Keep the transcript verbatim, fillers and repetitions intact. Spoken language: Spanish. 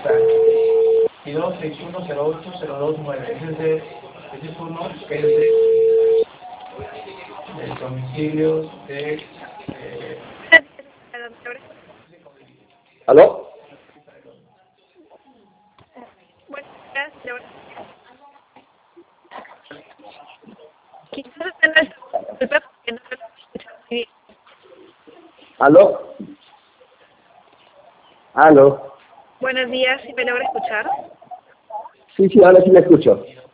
y dos seis uno cero ocho cero dos nueve. Ese es, de, ese es uno que es de, del domicilio de... Eh, ¿Aló? Buenas tardes. Quizás tener disculpa porque no lo escucho muy bien. ¿Aló? ¿Aló? Buenos días, ¿sí me logra escuchar? Sí, sí, ahora sí la escucho.